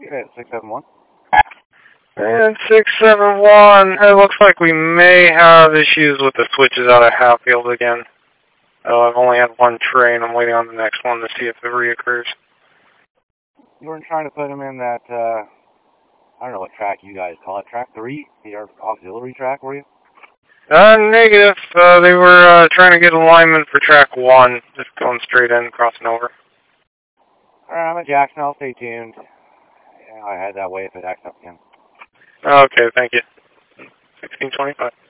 at 671. And 671, it looks like we may have issues with the switches out of Hatfield again. I've only had one train. I'm waiting on the next one to see if it reoccurs. You were trying to put them in that, I don't know what track you guys call it, track 3? Your auxiliary track, were you? Negative. They were trying to get alignment for track 1, just going straight in, crossing over. Alright, I'm at Jackson. I'll stay tuned. Yeah, I head that way if it acts up again. Okay, thank you. 1625.